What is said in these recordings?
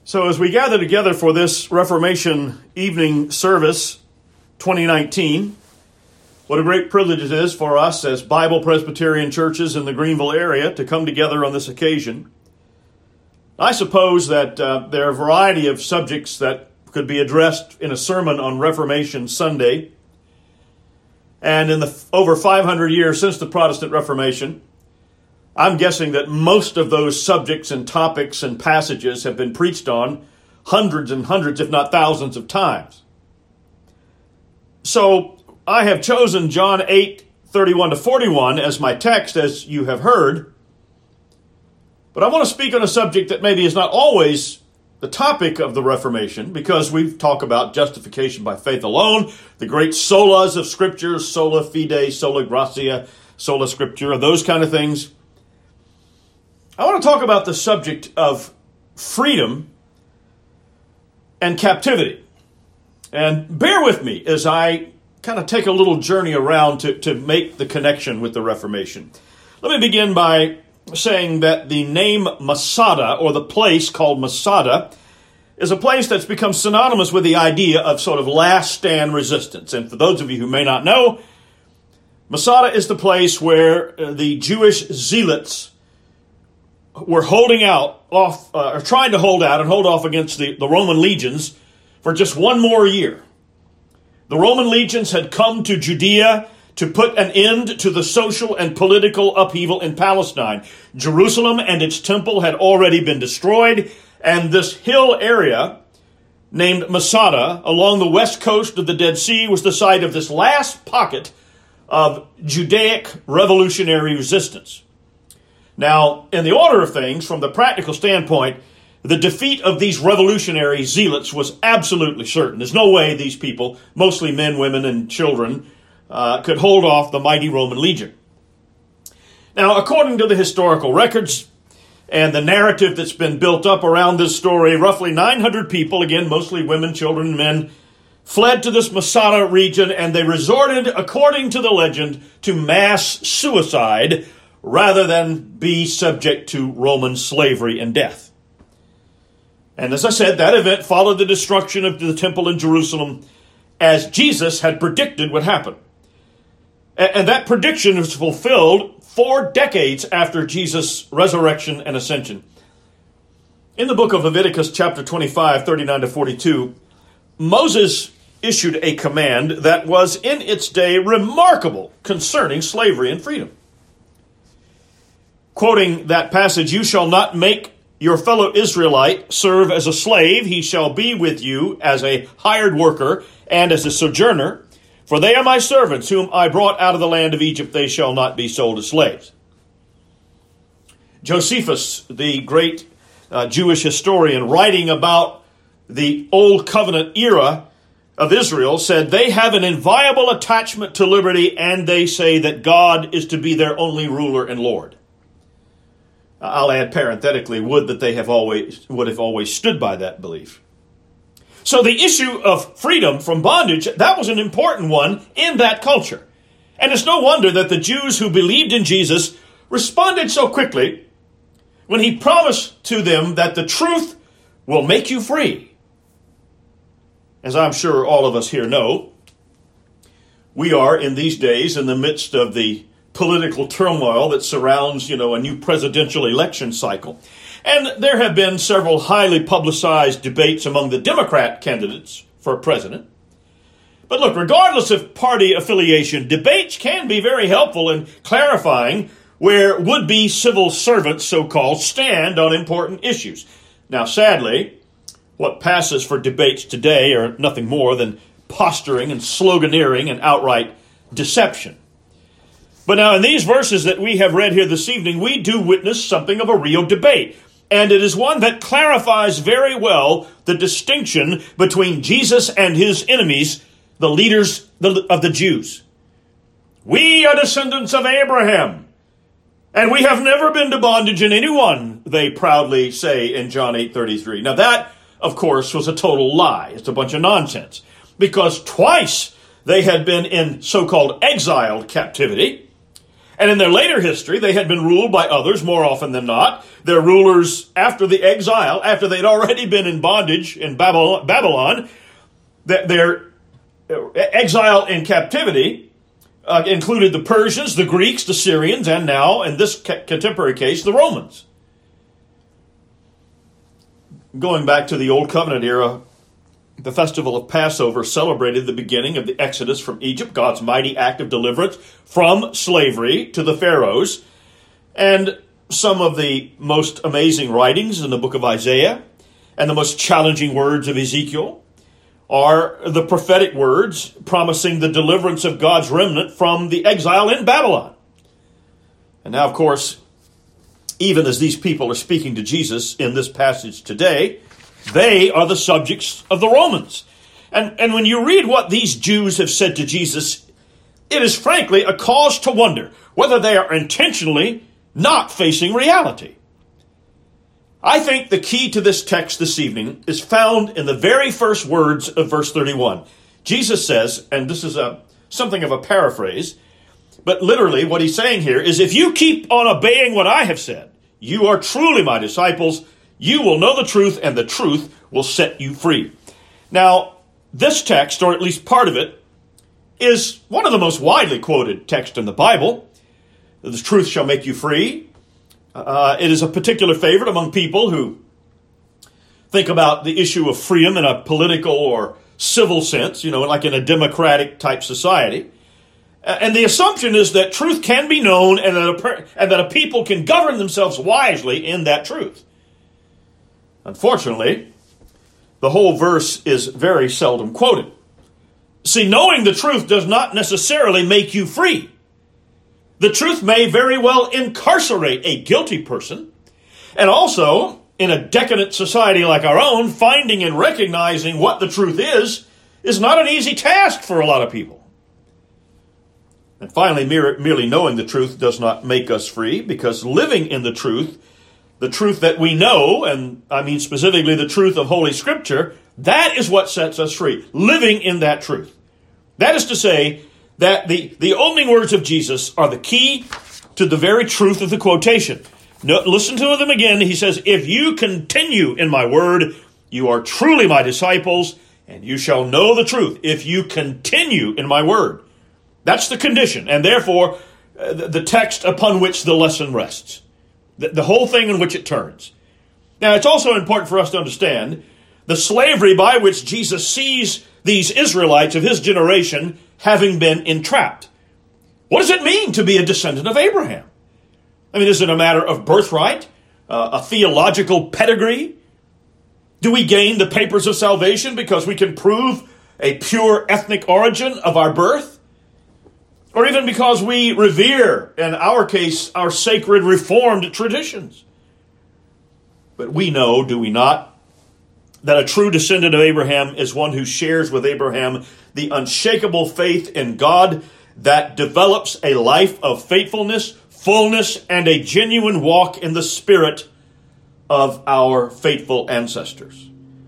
So as we gather together for this Reformation evening service 2019, what a great privilege it is for us as Bible Presbyterian churches in the Greenville area to come together on this occasion. I suppose that there are a variety of subjects that could be addressed in a sermon on Reformation Sunday. And in the over 500 years since the Protestant Reformation, I'm guessing that most of those subjects and topics and passages have been preached on hundreds and hundreds, if not thousands of times. So I have chosen John 8:31-41 as my text, as you have heard. But I want to speak on a subject that maybe is not always the topic of the Reformation, because we talk about justification by faith alone, the great solas of Scripture, sola fide, sola gratia, sola scriptura, those kind of things. I want to talk about the subject of freedom and captivity. And bear with me as I kind of take a little journey around to make the connection with the Reformation. Let me begin by saying that the name Masada, or the place called Masada, is a place that's become synonymous with the idea of sort of last stand resistance. And for those of you who may not know, Masada is the place where the Jewish zealots were holding out off, or trying to hold out and hold off against the Roman legions for just one more year. The Roman legions had come to Judea to put an end to the social and political upheaval in Palestine. Jerusalem and its temple had already been destroyed, and this hill area named Masada along the west coast of the Dead Sea was the site of this last pocket of Judaic revolutionary resistance. Now, in the order of things, from the practical standpoint, the defeat of these revolutionary zealots was absolutely certain. There's no way these people, mostly men, women, and children, could hold off the mighty Roman legion. Now, according to the historical records and the narrative that's been built up around this story, roughly 900 people, again, mostly women, children, and men, fled to this Masada region, and they resorted, according to the legend, to mass suicide rather than be subject to Roman slavery and death. And as I said, that event followed the destruction of the temple in Jerusalem, as Jesus had predicted would happen. And that prediction was fulfilled 4 decades after Jesus' resurrection and ascension. In the book of Leviticus, chapter 25, 39-42, Moses issued a command that was in its day remarkable concerning slavery and freedom. Quoting that passage, "You shall not make your fellow Israelite serve as a slave. He shall be with you as a hired worker and as a sojourner. For they are my servants, whom I brought out of the land of Egypt. They shall not be sold as slaves." Josephus, the great Jewish historian, writing about the Old Covenant era of Israel, said, "They have an inviolable attachment to liberty, and they say that God is to be their only ruler and Lord." I'll add parenthetically, would that they would have always stood by that belief. So the issue of freedom from bondage, that was an important one in that culture. And it's no wonder that the Jews who believed in Jesus responded so quickly when he promised to them that the truth will make you free. As I'm sure all of us here know, we are in these days in the midst of the political turmoil that surrounds, a new presidential election cycle. And there have been several highly publicized debates among the Democrat candidates for president. But look, regardless of party affiliation, debates can be very helpful in clarifying where would-be civil servants, so-called, stand on important issues. Now, sadly, what passes for debates today are nothing more than posturing and sloganeering and outright deception. But now in these verses that we have read here this evening, we do witness something of a real debate. And it is one that clarifies very well the distinction between Jesus and his enemies, the leaders of the Jews. "We are descendants of Abraham, and we have never been to bondage in anyone," they proudly say in John 8:33. Now that, of course, was a total lie. It's a bunch of nonsense. Because twice they had been in so-called exiled captivity. And in their later history, they had been ruled by others more often than not. Their rulers after the exile, after they'd already been in bondage in Babylon, their exile and captivity included the Persians, the Greeks, the Syrians, and now, in this contemporary case, the Romans. Going back to the Old Covenant era, the festival of Passover celebrated the beginning of the Exodus from Egypt, God's mighty act of deliverance from slavery to the Pharaohs. And some of the most amazing writings in the book of Isaiah and the most challenging words of Ezekiel are the prophetic words promising the deliverance of God's remnant from the exile in Babylon. And now, of course, even as these people are speaking to Jesus in this passage today, they are the subjects of the Romans. And when you read what these Jews have said to Jesus, it is frankly a cause to wonder whether they are intentionally not facing reality. I think the key to this text this evening is found in the very first words of verse 31. Jesus says, and this is something of a paraphrase, but literally what he's saying here is, if you keep on obeying what I have said, you are truly my disciples. You will know the truth, and the truth will set you free. Now, this text, or at least part of it, is one of the most widely quoted texts in the Bible. The truth shall make you free. It is a particular favorite among people who think about the issue of freedom in a political or civil sense, like in a democratic type society. And the assumption is that truth can be known and that a people can govern themselves wisely in that truth. Unfortunately, the whole verse is very seldom quoted. See, knowing the truth does not necessarily make you free. The truth may very well incarcerate a guilty person. And also, in a decadent society like our own, finding and recognizing what the truth is not an easy task for a lot of people. And finally, merely knowing the truth does not make us free, because living in the truth that we know, and I mean specifically the truth of Holy Scripture, that is what sets us free. Living in that truth. That is to say that the opening words of Jesus are the key to the very truth of the quotation. Listen to them again. He says, if you continue in my word, you are truly my disciples, and you shall know the truth. If you continue in my word. That's the condition, and therefore the text upon which the lesson rests. The whole thing in which it turns. Now, it's also important for us to understand the slavery by which Jesus sees these Israelites of his generation having been entrapped. What does it mean to be a descendant of Abraham? I mean, is it a matter of birthright, a theological pedigree? Do we gain the papers of salvation because we can prove a pure ethnic origin of our birth? Or even because we revere, in our case, our sacred Reformed traditions? But we know, do we not, that a true descendant of Abraham is one who shares with Abraham the unshakable faith in God that develops a life of faithfulness, fullness, and a genuine walk in the spirit of our faithful ancestors.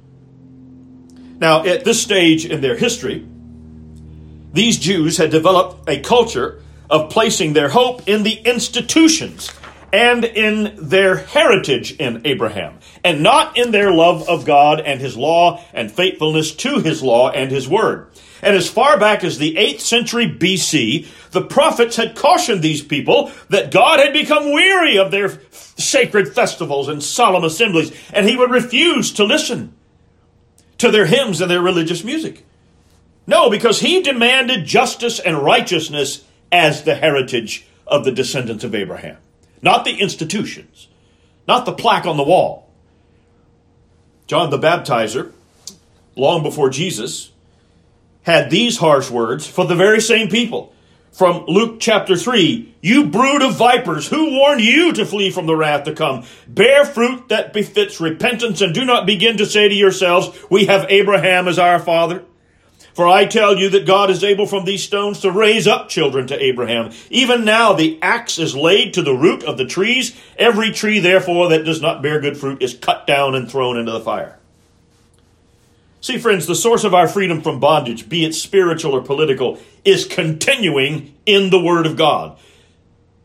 Now, at this stage in their history, these Jews had developed a culture of placing their hope in the institutions and in their heritage in Abraham, and not in their love of God and his law and faithfulness to his law and his word. And as far back as the 8th century BC, the prophets had cautioned these people that God had become weary of their sacred festivals and solemn assemblies, and he would refuse to listen to their hymns and their religious music. No, because he demanded justice and righteousness as the heritage of the descendants of Abraham. Not the institutions, not the plaque on the wall. John the Baptizer, long before Jesus, had these harsh words for the very same people. From Luke chapter 3, you brood of vipers, who warned you to flee from the wrath to come? Bear fruit that befits repentance, and do not begin to say to yourselves, we have Abraham as our father. For I tell you that God is able from these stones to raise up children to Abraham. Even now the axe is laid to the root of the trees. Every tree, therefore, that does not bear good fruit is cut down and thrown into the fire. See, friends, the source of our freedom from bondage, be it spiritual or political, is continuing in the Word of God.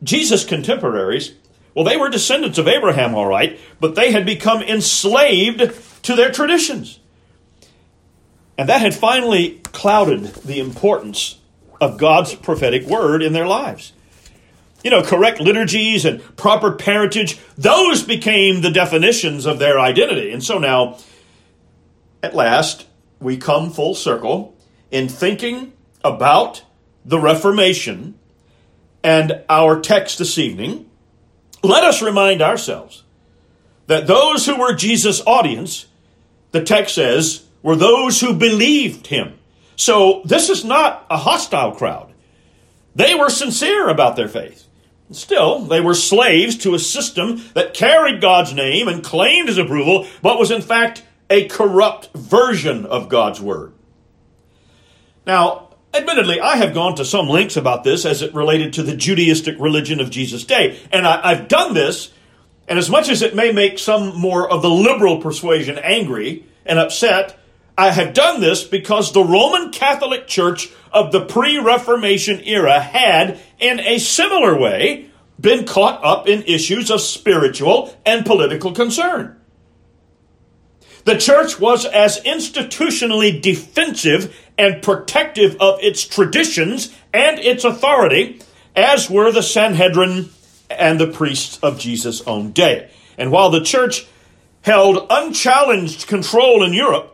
Jesus' contemporaries, well, they were descendants of Abraham, all right, but they had become enslaved to their traditions. And that had finally clouded the importance of God's prophetic word in their lives. Correct liturgies and proper parentage, those became the definitions of their identity. And so now, at last, we come full circle in thinking about the Reformation and our text this evening. Let us remind ourselves that those who were Jesus' audience, the text says, were those who believed him. So this is not a hostile crowd. They were sincere about their faith. Still, they were slaves to a system that carried God's name and claimed his approval, but was in fact a corrupt version of God's word. Now, admittedly, I have gone to some lengths about this as it related to the Judaistic religion of Jesus' day. And I've done this, and as much as it may make some more of the liberal persuasion angry and upset, I have done this because the Roman Catholic Church of the pre-Reformation era had, in a similar way, been caught up in issues of spiritual and political concern. The church was as institutionally defensive and protective of its traditions and its authority as were the Sanhedrin and the priests of Jesus' own day. And while the church held unchallenged control in Europe,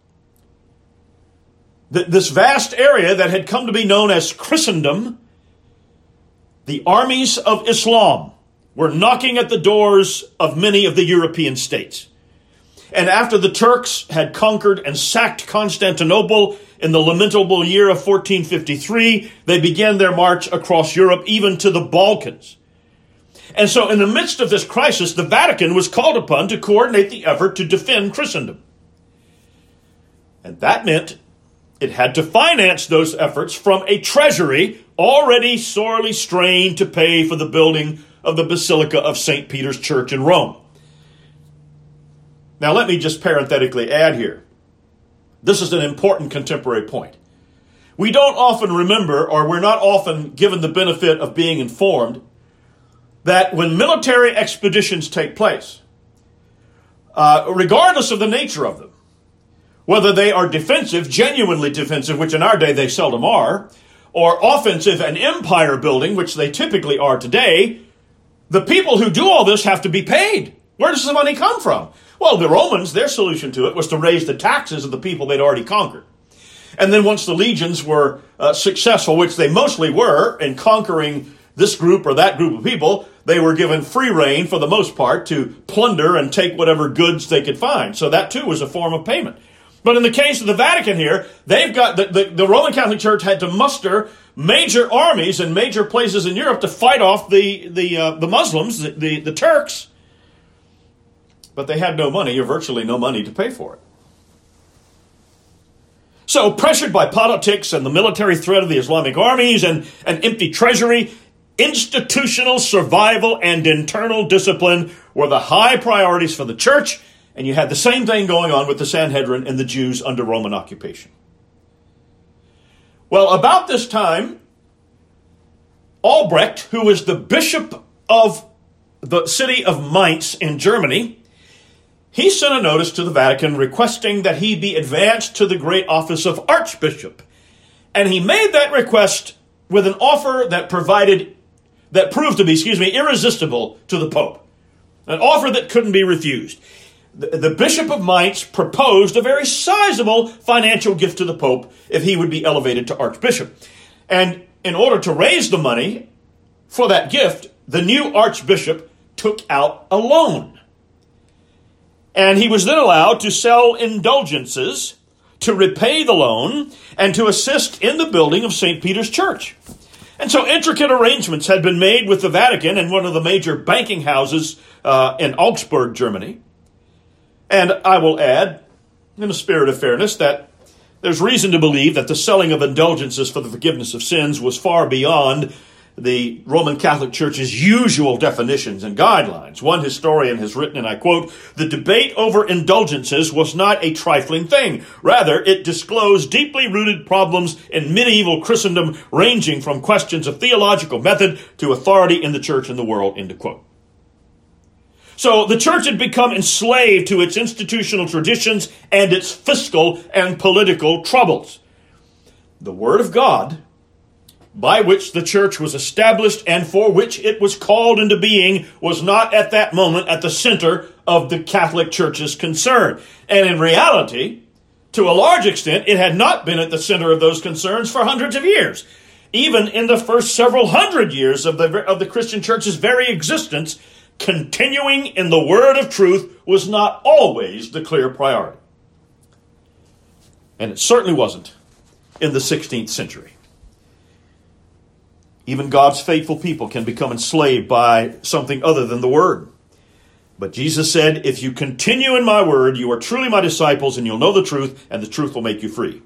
this vast area that had come to be known as Christendom, the armies of Islam were knocking at the doors of many of the European states. And after the Turks had conquered and sacked Constantinople in the lamentable year of 1453, they began their march across Europe, even to the Balkans. And so in the midst of this crisis, the Vatican was called upon to coordinate the effort to defend Christendom. And that meant it had to finance those efforts from a treasury already sorely strained to pay for the building of the Basilica of St. Peter's Church in Rome. Now, let me just parenthetically add here. This is an important contemporary point. We don't often remember, or we're not often given the benefit of being informed, that when military expeditions take place, regardless of the nature of them, whether they are defensive, genuinely defensive, which in our day they seldom are, or offensive and empire building, which they typically are today, the people who do all this have to be paid. Where does the money come from? Well, the Romans, their solution to it was to raise the taxes of the people they'd already conquered. And then once the legions were successful, which they mostly were, in conquering this group or that group of people, they were given free rein for the most part to plunder and take whatever goods they could find. So that too was a form of payment. But in the case of the Vatican here, they've got the Roman Catholic Church had to muster major armies in major places in Europe to fight off the Muslims, the Turks. But they had no money, or virtually no money, to pay for it. So, pressured by politics and the military threat of the Islamic armies and an empty treasury, institutional survival and internal discipline were the high priorities for the church, and you had the same thing going on with the Sanhedrin and the Jews under Roman occupation. Well, about this time, Albrecht, who was the bishop of the city of Mainz in Germany, he sent a notice to the Vatican requesting that he be advanced to the great office of archbishop. And he made that request with an offer that proved to be, irresistible to the Pope. An offer that couldn't be refused. The Bishop of Mainz proposed a very sizable financial gift to the Pope if he would be elevated to archbishop. And in order to raise the money for that gift, the new archbishop took out a loan. And he was then allowed to sell indulgences to repay the loan and to assist in the building of St. Peter's Church. And so intricate arrangements had been made with the Vatican and one of the major banking houses in Augsburg, Germany. And I will add, in a spirit of fairness, that there's reason to believe that the selling of indulgences for the forgiveness of sins was far beyond the Roman Catholic Church's usual definitions and guidelines. One historian has written, and I quote, "The debate over indulgences was not a trifling thing. Rather, it disclosed deeply rooted problems in medieval Christendom, ranging from questions of theological method to authority in the church and the world," end of quote. So the church had become enslaved to its institutional traditions and its fiscal and political troubles. The Word of God, by which the church was established and for which it was called into being, was not at that moment at the center of the Catholic Church's concern. And in reality, to a large extent, it had not been at the center of those concerns for hundreds of years. Even in the first several hundred years of the Christian Church's very existence, continuing in the word of truth was not always the clear priority. And it certainly wasn't in the 16th century. Even God's faithful people can become enslaved by something other than the word. But Jesus said, "If you continue in my word, you are truly my disciples, and you'll know the truth, and the truth will make you free."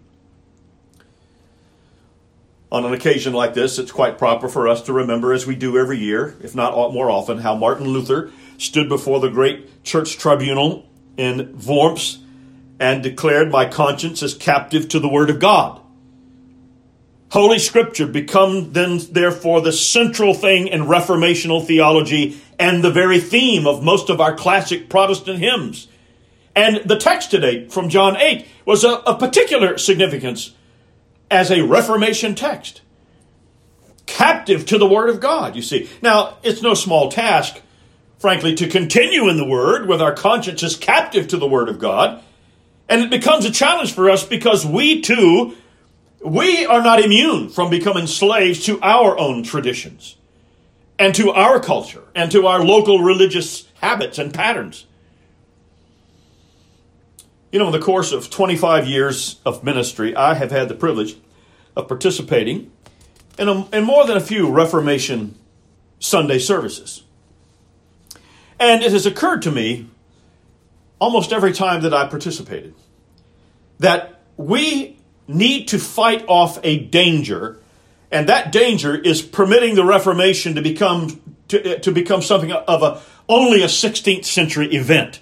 On an occasion like this, it's quite proper for us to remember, as we do every year, if not more often, how Martin Luther stood before the great church tribunal in Worms and declared, "My conscience is captive to the word of God." Holy Scripture become then, therefore, the central thing in Reformational theology and the very theme of most of our classic Protestant hymns. And the text today from John 8 was of particular significance as a Reformation text. Captive to the Word of God, you see. Now, it's no small task, frankly, to continue in the Word with our consciences captive to the Word of God. And it becomes a challenge for us because we are not immune from becoming slaves to our own traditions and to our culture and to our local religious habits and patterns. You know, in the course of 25 years of ministry, I have had the privilege of participating in more than a few Reformation Sunday services. And it has occurred to me almost every time that I participated that we need to fight off a danger, and that danger is permitting the Reformation to become something of only a 16th century event.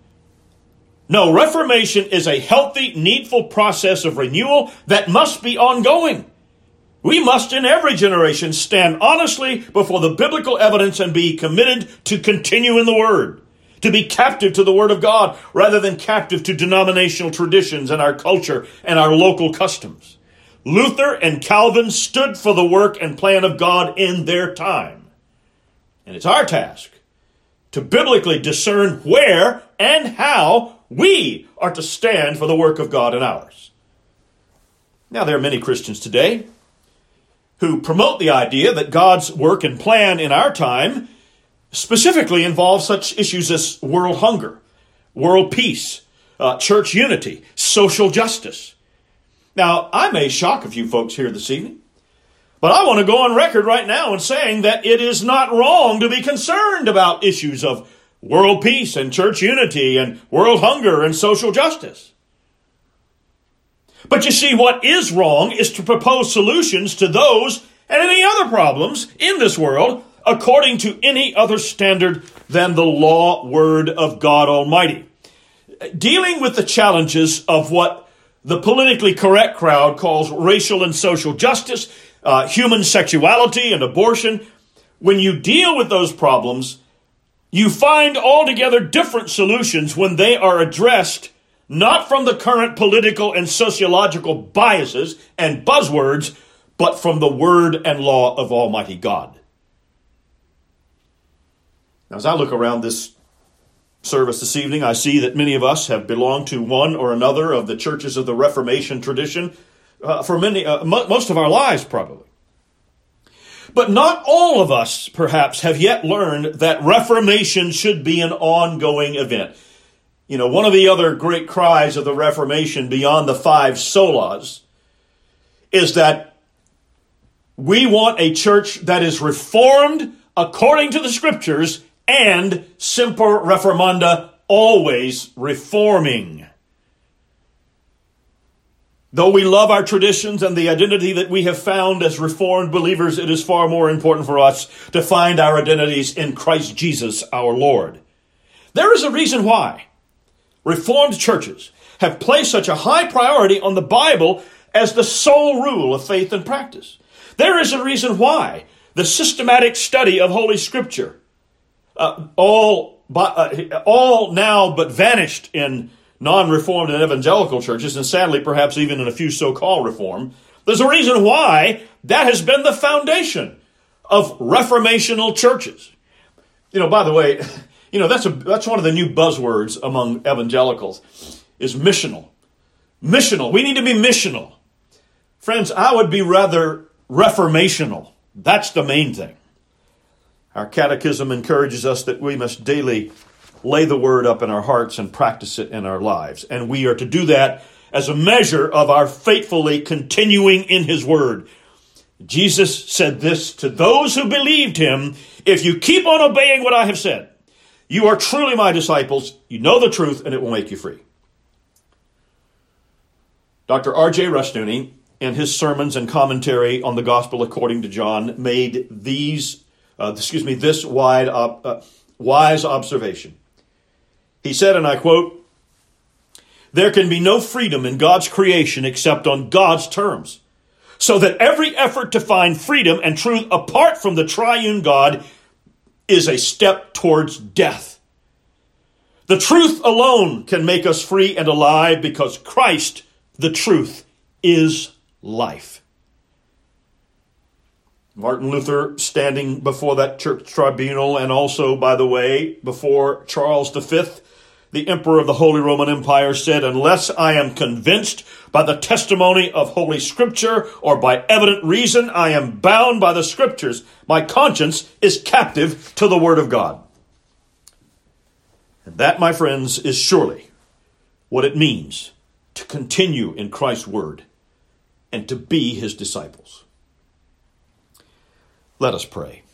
No, Reformation is a healthy, needful process of renewal that must be ongoing. We must, in every generation, stand honestly before the biblical evidence and be committed to continue in the Word, to be captive to the Word of God rather than captive to denominational traditions and our culture and our local customs. Luther and Calvin stood for the work and plan of God in their time. And it's our task to biblically discern where and how we are to stand for the work of God in ours. Now, there are many Christians today who promote the idea that God's work and plan in our time specifically involves such issues as world hunger, world peace, church unity, social justice. Now, I may shock a few folks here this evening, but I want to go on record right now in saying that it is not wrong to be concerned about issues of world peace and church unity and world hunger and social justice. But you see, what is wrong is to propose solutions to those and any other problems in this world according to any other standard than the law word of God Almighty. Dealing with the challenges of what the politically correct crowd calls racial and social justice, human sexuality and abortion, when you deal with those problems, you find altogether different solutions when they are addressed not from the current political and sociological biases and buzzwords, but from the word and law of Almighty God. Now, as I look around this service this evening, I see that many of us have belonged to one or another of the churches of the Reformation tradition for most of our lives, probably. But not all of us, perhaps, have yet learned that Reformation should be an ongoing event. You know, one of the other great cries of the Reformation beyond the 5 solas is that we want a church that is reformed according to the Scriptures and semper reformanda, always reforming. Though we love our traditions and the identity that we have found as Reformed believers, it is far more important for us to find our identities in Christ Jesus our Lord. There is a reason why Reformed churches have placed such a high priority on the Bible as the sole rule of faith and practice. There is a reason why the systematic study of Holy Scripture, all now but vanished in non-Reformed and evangelical churches, and sadly perhaps even in a few so-called Reformed. There's a reason why that has been the foundation of reformational churches. By the way, that's one of the new buzzwords among evangelicals, is missional. Missional. We need to be missional. Friends, I would be rather reformational. That's the main thing. Our catechism encourages us that we must daily lay the word up in our hearts and practice it in our lives. And we are to do that as a measure of our faithfully continuing in his word. Jesus said this to those who believed him: if you keep on obeying what I have said, you are truly my disciples. You know the truth, and it will make you free. Dr. R.J. Rushdoony, in his sermons and commentary on the Gospel according to John, made this wise observation. He said, and I quote, "There can be no freedom in God's creation except on God's terms, so that every effort to find freedom and truth apart from the triune God is a step towards death. The truth alone can make us free and alive because Christ, the truth, is life." Martin Luther, standing before that church tribunal, and also, by the way, before Charles V, the Emperor of the Holy Roman Empire, said, "Unless I am convinced by the testimony of Holy Scripture or by evident reason, I am bound by the Scriptures. My conscience is captive to the Word of God." And that, my friends, is surely what it means to continue in Christ's Word and to be his disciples. Let us pray.